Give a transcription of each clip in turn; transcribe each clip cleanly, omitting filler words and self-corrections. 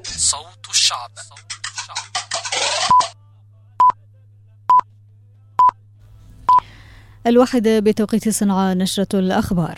صوت الشعب. الواحدة بتوقيت صنعاء، نشرة الأخبار.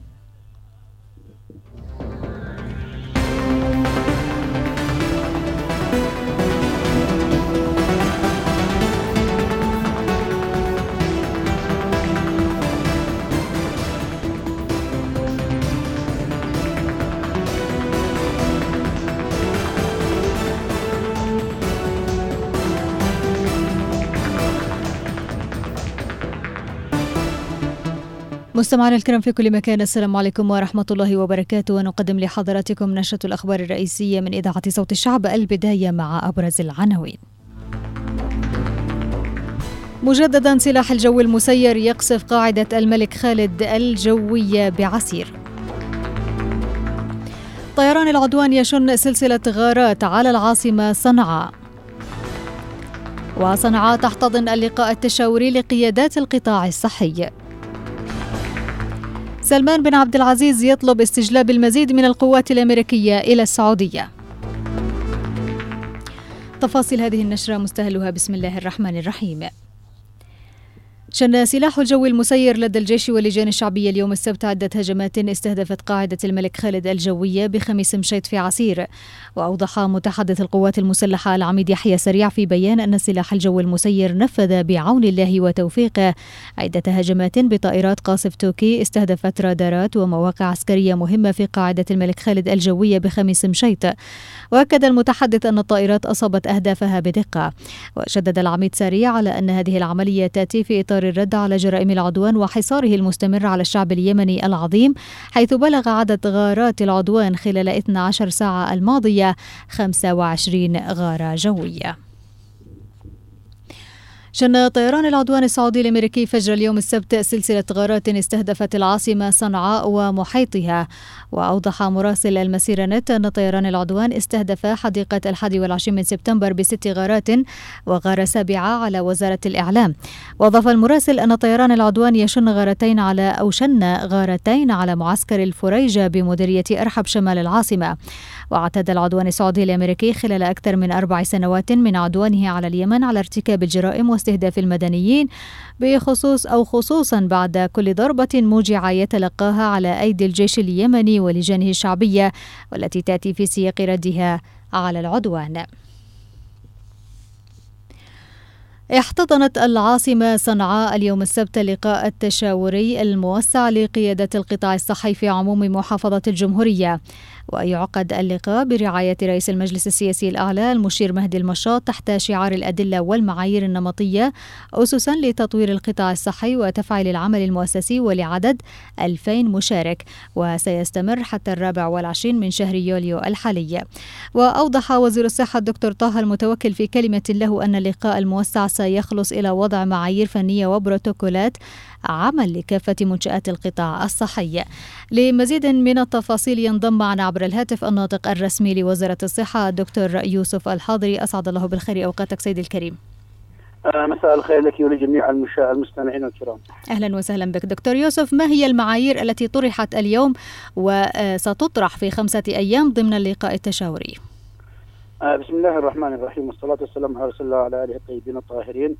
مستمعينا الكرام في كل مكان، السلام عليكم ورحمة الله وبركاته، ونقدم لحضراتكم نشرة الأخبار الرئيسية من إذاعة صوت الشعب. البداية مع أبرز العناوين. مجددا سلاح الجو المسير يقصف قاعدة الملك خالد الجوية بعسير. طيران العدوان يشن سلسلة غارات على العاصمة صنعاء. وصنعاء تحتضن اللقاء التشاوري لقيادات القطاع الصحي. سلمان بن عبد العزيز يطلب استجلاب المزيد من القوات الأمريكية إلى السعودية. تفاصيل هذه النشرة مستهلها بسم الله الرحمن الرحيم. شن سلاح الجو المسير لدى الجيش واللجان الشعبية اليوم السبت عدة هجمات استهدفت قاعدة الملك خالد الجوية بخميس مشيط في عسير. وأوضح متحدث القوات المسلحة العميد يحيى سريع في بيان أن سلاح الجو المسير نفذ بعون الله وتوفيقه عدة هجمات بطائرات قاصف توكي استهدفت رادارات ومواقع عسكرية مهمة في قاعدة الملك خالد الجوية بخميس مشيط. وأكد المتحدث أن الطائرات أصابت أهدافها بدقة. وشدد العميد سريع على أن هذه العملية تأتي في إطار الرد على جرائم العدوان وحصاره المستمر على الشعب اليمني العظيم، حيث بلغ عدد غارات العدوان خلال 12 ساعة الماضية 25 غارة جوية. شن طيران العدوان السعودي الأمريكي فجر اليوم السبت سلسلة غارات استهدفت العاصمة صنعاء ومحيطها. وأوضح مراسل المسيرة نت أن طيران العدوان استهدف حديقة 21 من سبتمبر ب6 غارات وغارة سابعة على وزارة الإعلام. وأضاف المراسل أن طيران العدوان شن غارتين على معسكر الفريجة بمديرية أرحب شمال العاصمة. واعتاد العدوان السعودي الأمريكي خلال أكثر من 4 سنوات من عدوانه على اليمن على ارتكاب الجرائم واستهداف المدنيين خصوصا بعد كل ضربة موجعة يتلقاها على أيدي الجيش اليمني ولجانه الشعبية، والتي تأتي في سياق ردها على العدوان. احتضنت العاصمة صنعاء اليوم السبت اللقاء التشاوري الموسع لقيادة القطاع الصحي في عموم محافظة الجمهورية. ويعقد اللقاء برعاية رئيس المجلس السياسي الأعلى المشير مهدي المشاط تحت شعار الأدلة والمعايير النمطية أسسا لتطوير القطاع الصحي وتفعيل العمل المؤسسي ولعدد 2000 مشارك، وسيستمر حتى 24 من شهر يوليو الحالي. وأوضح وزير الصحة الدكتور طه المتوكل في كلمة له أن اللقاء الموسع سيخلص إلى وضع معايير فنية وبروتوكولات عمل لكافة منشآت القطاع الصحي. لمزيد من التفاصيل ينضم معنا عبر الهاتف الناطق الرسمي لوزارة الصحة الدكتور يوسف الحاضري. أسعد الله بالخير أوقاتك سيدي الكريم. مساء الخير لك ولجميع المستمعين الكرام. أهلا وسهلا بك دكتور يوسف. ما هي المعايير التي طرحت اليوم وستطرح في 5 أيام ضمن اللقاء التشاوري؟ بسم الله الرحمن الرحيم، والصلاة والسلام على رسول الله وعلى آله الطيبين الطاهرين.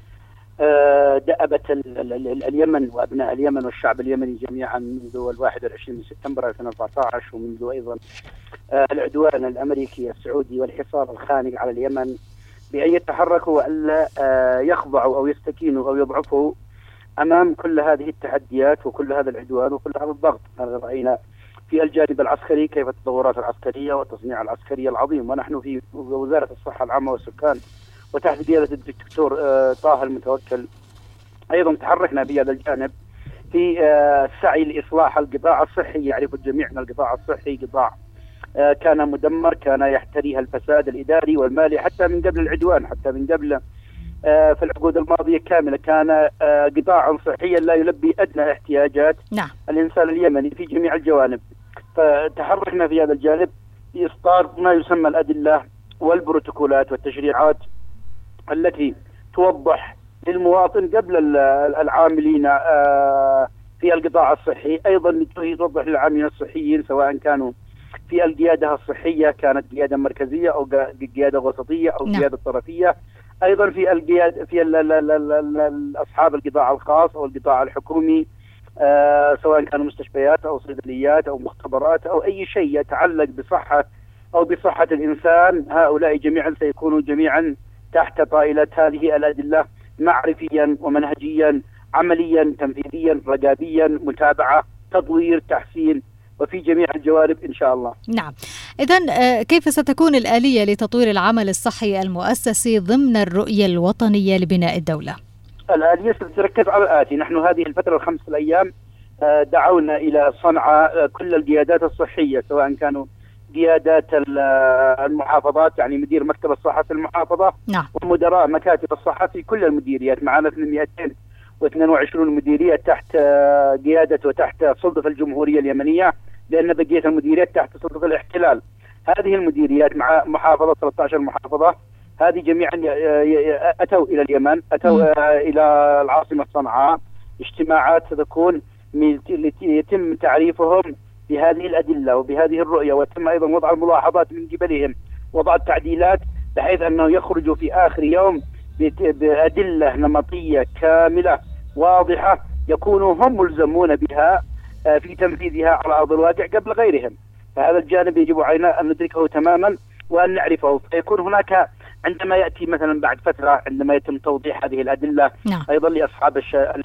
دأبت اليمن وأبناء اليمن والشعب اليمني جميعا منذ 21 من سبتمبر 2014، ومنذ أيضا العدوان الأمريكي السعودي والحصار الخانق على اليمن، بأن يتحركوا وألا يخضعوا أو يستكينوا أو يضعفوا أمام كل هذه التحديات وكل هذا العدوان وكل هذا الضغط. رأينا في الجانب العسكري كيف التطورات العسكرية والتصنيع العسكري العظيم، ونحن في وزارة الصحة العامة والسكان وتحت قيادة الدكتور طه المتوكل أيضا تحركنا في هذا الجانب في السعي لإصلاح القطاع الصحي. يعرف الجميع أن القطاع الصحي قطاع كان مدمر، كان يحتريها الفساد الإداري والمالي حتى من قبل العدوان، حتى من قبل في العقود الماضية كاملة كان قطاعا صحيا لا يلبي أدنى احتياجات الإنسان اليمني في جميع الجوانب. فتحركنا في هذا الجانب بإصدار ما يسمى الأدلة والبروتوكولات والتشريعات التي توضح للمواطن قبل العاملين في القطاع الصحي، أيضا توضح للعاملين الصحيين سواء كانوا في القيادة الصحية كانت قيادة مركزية أو قيادة وسطية أو قيادة طرفية. أيضا في القيادة في أصحاب القطاع الخاص أو القطاع الحكومي، سواء كانوا مستشفيات أو صيدليات أو مختبرات أو أي شيء يتعلق بصحة أو بصحة الإنسان، هؤلاء جميعا سيكونوا جميعا تحت طائلة هذه الأدلة، معرفيا ومنهجيا، عمليا، تنفيذيا، رقابيا، متابعة، تطوير، تحسين، وفي جميع الجوانب إن شاء الله. نعم. إذن كيف ستكون الآلية لتطوير العمل الصحي المؤسسي ضمن الرؤية الوطنية لبناء الدولة؟ الآلية ستتركز على الآتي: نحن هذه الفترة ال5 أيام دعونا إلى صنع كل القيادات الصحية، سواء كانوا قيادات المحافظات، يعني مدير مكتب الصحة في المحافظة، نعم. ومدراء مكاتب الصحة في كل المديريات. معنا 222 مديرية تحت قيادة وتحت سلطة الجمهورية اليمنية، لأن بقية المديريات تحت سلطة الاحتلال. هذه المديريات مع محافظة 13 محافظة، هذه جميعا أتوا إلى اليمن، أتوا إلى العاصمة صنعاء. اجتماعات ستكون يتم تعريفهم بهذه الأدلة وبهذه الرؤية، ويتم أيضا وضع الملاحظات من قبلهم، وضع التعديلات، بحيث أنه يخرجوا في آخر يوم بأدلة نمطية كاملة واضحة يكونوا هم ملزمون بها في تنفيذها على أرض الواقع قبل غيرهم. فهذا الجانب يجب علينا أن ندركه تماما وأن نعرفه. فيكون هناك عندما يأتي مثلا بعد فترة، عندما يتم توضيح هذه الأدلة، نعم. أيضا لأصحاب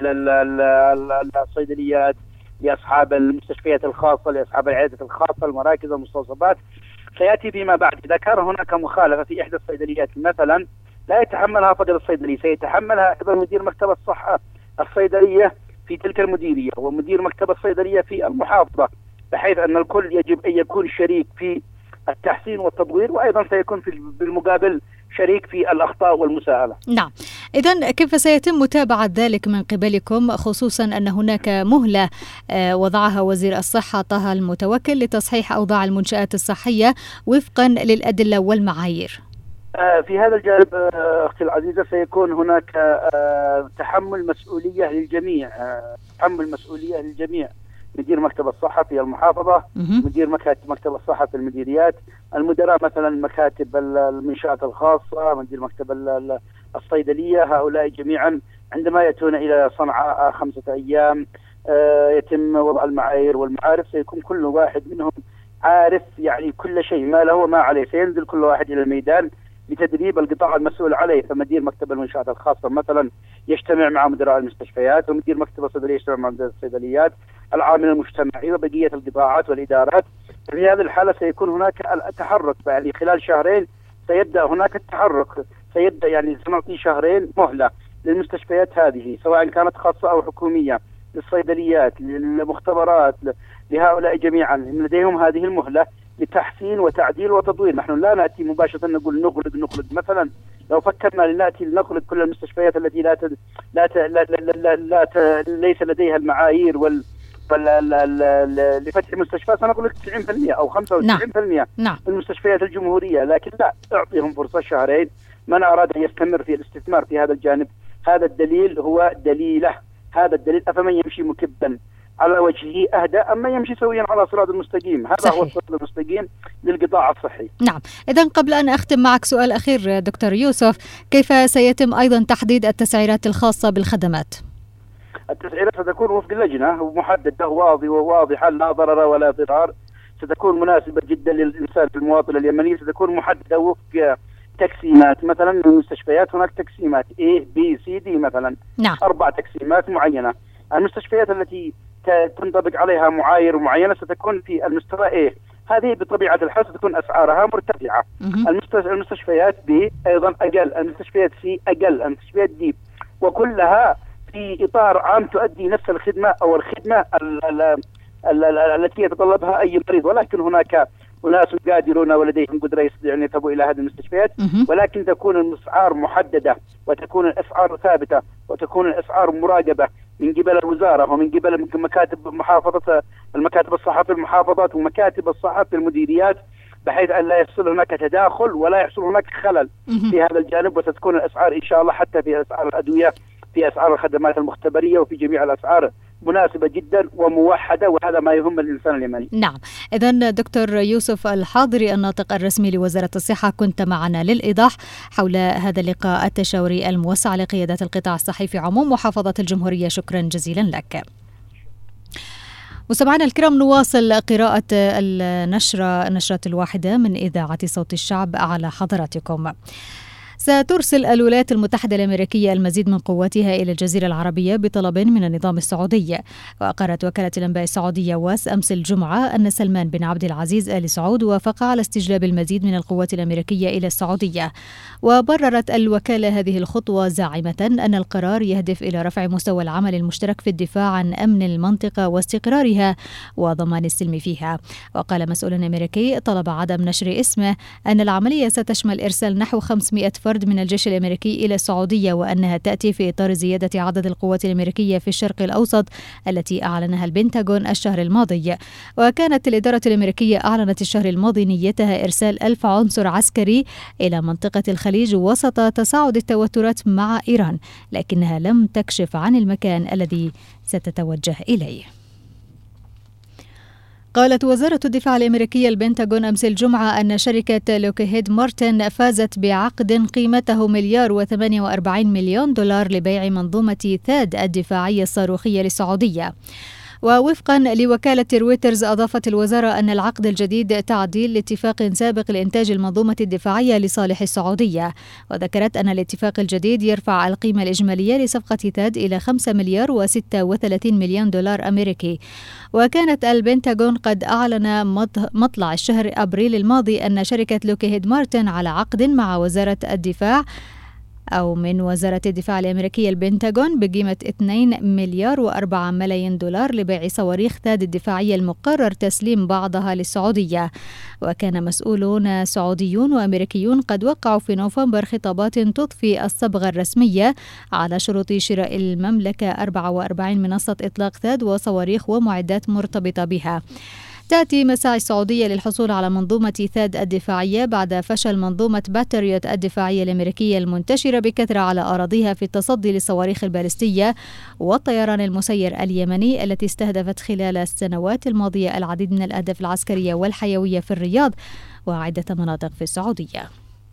الصيدليات، لأصحاب المستشفيات الخاصة، لأصحاب العيادات الخاصة، المراكز والمستوصفات، سيأتي فيما بعد إذا كان هناك مخالفة في إحدى الصيدليات مثلا، لا يتحملها فقط الصيدلي، سيتحملها أيضا مدير مكتب الصحة الصيدلية في تلك المديرية ومدير مكتب الصيدلية في المحافظة، بحيث أن الكل يجب أن يكون شريك في التحسين والتطوير، وأيضا سيكون بالمقابل شريك في الأخطاء والمساءلة. نعم. إذن كيف سيتم متابعة ذلك من قبلكم، خصوصا أن هناك مهلة وضعها وزير الصحة طه المتوكل لتصحيح أوضاع المنشآت الصحية وفقا للأدلة والمعايير؟ في هذا الجانب أختي العزيزة سيكون هناك تحمل مسؤولية للجميع، تحمل مسؤولية للجميع، مدير مكتب الصحة في المحافظة، مدير مكتب الصحة في المديريات، المدراء مثلا مكاتب المنشآت الخاصة، مدير مكتب الصيدلية، هؤلاء جميعا عندما يأتون إلى صنعاء 5 أيام يتم وضع المعايير والمعارف، سيكون كل واحد منهم عارف يعني كل شيء، ما له وما عليه. سينزل كل واحد إلى الميدان لتدريب القطاع المسؤول عليه. فمدير مكتب المنشآت الخاصة مثلا يجتمع مع مدراء المستشفيات، ومدير مكتب الصيدلية يجتمع مع مدراء الصيدليات، العامل المجتمعي، وبقية القطاعات والإدارات. في هذه الحالة سيكون هناك التحرك، يعني خلال شهرين سيبدأ هناك التحرك، سيبدأ يعني سنعطي شهرين مهلة للمستشفيات هذه، سواء كانت خاصة أو حكومية، للصيدليات، للمختبرات، لهؤلاء جميعا لديهم هذه المهلة لتحسين وتعديل وتطوير. نحن لا نأتي مباشرة نقول نغلق مثلا. لو فكرنا لنأتي نغلق كل المستشفيات التي ليس لديها المعايير لفتح مستشفى، سنغلق 90% أو 95% نعم. من المستشفيات الجمهورية. لكن لا، أعطيهم فرصة شهرين. من أراد أن يستمر في الاستثمار في هذا الجانب، هذا الدليل هو دليله، هذا الدليل. أفمن يمشي مكبا على وجهه أهدى أما يمشي سويا على صراط المستقيم. هذا صحيح. هو الصراط المستقيم للقطاع الصحي. نعم. إذن قبل أن أختم معك سؤال أخير دكتور يوسف، كيف سيتم أيضا تحديد التسعيرات الخاصة بالخدمات؟ التسعيرات ستكون وفق اللجنة ومحددة وواضحة، لا ضرر ولا ضرار، ستكون مناسبة جدا للإنسان المواطن اليمني، ستكون محددة وفق تقسيمات. مثلا المستشفيات هناك تقسيمات A B C D مثلا، نعم. 4 تقسيمات معينة. المستشفيات التي تنطبق عليها معايير معينة ستكون في المستوى A، هذه بطبيعة الحال ستكون أسعارها مرتفعة. المستشفيات B أيضا أقل، المستشفيات C أقل، المستشفيات D، وكلها في إطار عام تؤدي نفس الخدمة أو الخدمة التي يتطلبها أي مريض. ولكن هناك أناس قادرون ولديهم قدرة يستطيعون أن يذهبوا إلى هذه المستشفيات، ولكن تكون الأسعار محددة، وتكون الأسعار ثابتة، وتكون الأسعار مراقبة من قبل الوزارة ومن قبل مكاتب محافظة، المكاتب الصحة في المحافظات ومكاتب الصحة في المديريات، بحيث أن لا يحصل هناك تداخل ولا يحصل هناك خلل في هذا الجانب. وستكون الأسعار إن شاء الله حتى في أسعار الأدوية، في أسعار الخدمات المختبرية، وفي جميع الأسعار مناسبة جدا وموحدة، وهذا ما يهم الإنسان اليمني. نعم، إذن دكتور يوسف الحاضري الناطق الرسمي لوزارة الصحة، كنت معنا للإيضاح حول هذا اللقاء التشاوري الموسع لقيادات القطاع الصحي في عموم محافظة الجمهورية. شكرا جزيلا لك. مستمعينا الكرام، نواصل قراءة النشرة الواحدة من إذاعة صوت الشعب على حضراتكم. سترسل الولايات المتحدة الأمريكية المزيد من قواتها إلى الجزيرة العربية بطلب من النظام السعودي. وأقرت وكالة الأنباء السعودية واس أمس الجمعة أن سلمان بن عبد العزيز آل سعود وافق على استجلاب المزيد من القوات الأمريكية إلى السعودية. وبررت الوكالة هذه الخطوة زاعمة أن القرار يهدف إلى رفع مستوى العمل المشترك في الدفاع عن أمن المنطقة واستقرارها وضمان السلم فيها. وقال مسؤول أمريكي طلب عدم نشر اسمه أن العملية ستشمل إرسال نحو 500 فرد من الجيش الأمريكي إلى السعودية، وأنها تأتي في إطار زيادة عدد القوات الأمريكية في الشرق الأوسط التي أعلنها البنتاغون الشهر الماضي. وكانت الإدارة الأمريكية أعلنت الشهر الماضي نيتها إرسال 1000 عنصر عسكري إلى منطقة الخليج وسط تصاعد التوترات مع إيران، لكنها لم تكشف عن المكان الذي ستتوجه إليه. قالت وزارة الدفاع الأمريكية البنتاغون أمس الجمعة أن شركة لوكهيد مارتن فازت بعقد قيمته $148 مليون لبيع منظومة ثاد الدفاعية الصاروخية للسعودية. ووفقا لوكالة رويترز، أضافت الوزارة أن العقد الجديد تعديل لاتفاق سابق لإنتاج المنظومة الدفاعية لصالح السعودية. وذكرت أن الاتفاق الجديد يرفع القيمة الإجمالية لصفقة ثاد إلى $5,36 مليون أمريكي. وكانت البنتاغون قد أعلن مطلع الشهر أبريل الماضي أن شركة لوكهيد مارتن على عقد مع وزارة الدفاع أو من وزارة الدفاع الأمريكية البنتاغون بقيمة $2.4 مليون لبيع صواريخ ثاد الدفاعية المقرر تسليم بعضها للسعودية. وكان مسؤولون سعوديون وأمريكيون قد وقعوا في نوفمبر خطابات تضفي الصبغة الرسمية على شروط شراء المملكة 44 منصة إطلاق ثاد وصواريخ ومعدات مرتبطة بها. تأتي مساعي السعودية للحصول على منظومة ثاد الدفاعية بعد فشل منظومة باتريوت الدفاعية الأمريكية المنتشرة بكثرة على أراضيها في التصدي للصواريخ البالستية والطيران المسير اليمني التي استهدفت خلال السنوات الماضية العديد من الأهداف العسكرية والحيوية في الرياض وعدة مناطق في السعودية.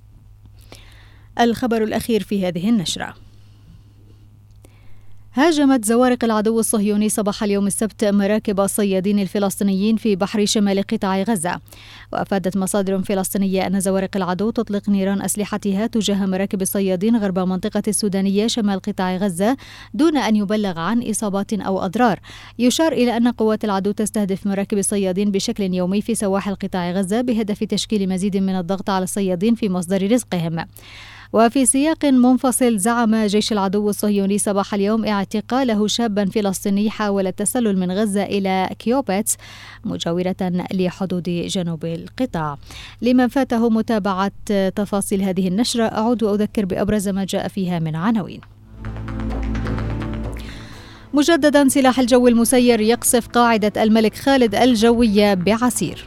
الخبر الأخير في هذه النشرة: هاجمت زوارق العدو الصهيوني صباح اليوم السبت مراكب الصيادين الفلسطينيين في بحر شمال قطاع غزة. وأفادت مصادر فلسطينية أن زوارق العدو تطلق نيران أسلحتها تجاه مراكب الصيادين غرب منطقة السودانية شمال قطاع غزة دون أن يبلغ عن إصابات أو أضرار. يشار إلى أن قوات العدو تستهدف مراكب الصيادين بشكل يومي في سواحل قطاع غزة بهدف تشكيل مزيد من الضغط على الصيادين في مصدر رزقهم. وفي سياق منفصل، زعم جيش العدو الصهيوني صباح اليوم اعتقاله شابا فلسطيني حاول التسلل من غزة إلى كيوبيتس مجاورة لحدود جنوب القطاع. لمن فاته متابعة تفاصيل هذه النشرة أعود وأذكر بأبرز ما جاء فيها من عناوين. مجددا، سلاح الجو المسير يقصف قاعدة الملك خالد الجوية بعسير.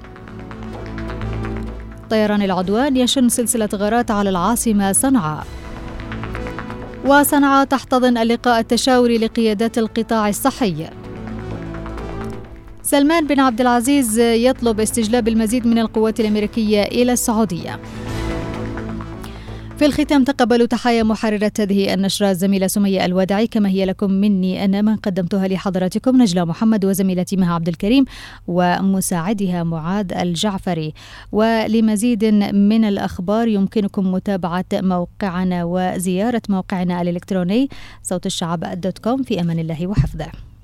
طيران العدوان يشن سلسلة غارات على العاصمة صنعاء. وصنعاء تحتضن اللقاء التشاوري لقيادات القطاع الصحي. سلمان بن عبد العزيز يطلب استجلاب المزيد من القوات الأمريكية إلى السعودية. في الختام، تقبلوا تحايا محررة هذه النشرة الزميلة سمية الوداعي، كما هي لكم مني أنا من قدمتها لحضراتكم نجلة محمد، وزميلتي مها عبد الكريم، ومساعدها معاذ الجعفري. ولمزيد من الأخبار يمكنكم متابعة موقعنا وزيارة موقعنا الإلكتروني صوت الشعب.com. في أمان الله وحفظه.